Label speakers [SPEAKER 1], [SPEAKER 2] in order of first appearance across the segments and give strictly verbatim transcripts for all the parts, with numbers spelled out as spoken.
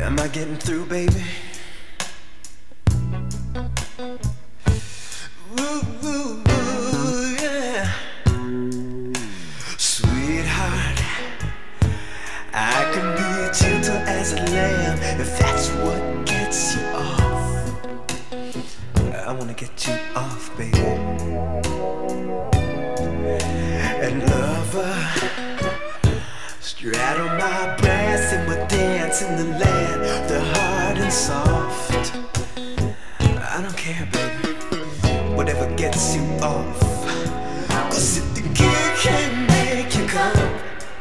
[SPEAKER 1] Am I getting through, baby? Ooh, ooh, ooh, yeah. Sweetheart, I can be as gentle as a lamb if that's what gets you off. I wanna get you off, baby. And lover, straddle my breast and we'll dance in the land, the hard and soft. I don't care, baby, whatever gets you off. Cause if the kid can make you come,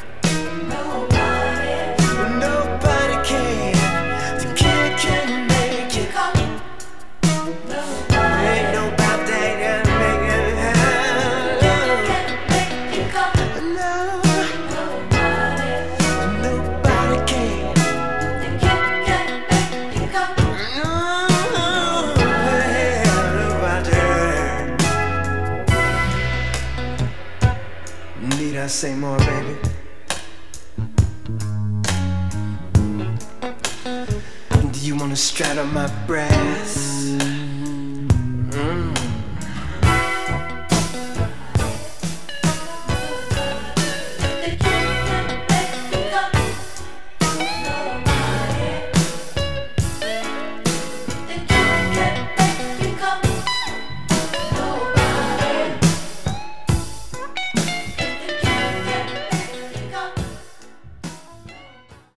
[SPEAKER 1] nobody, nobody can. The kid can make you come, nobody, ain't nobody can make it happen. Can make you come, no, nobody, nobody can. The kid can make you come, no, nobody. Need I say more, baby? Do you wanna straddle my breast?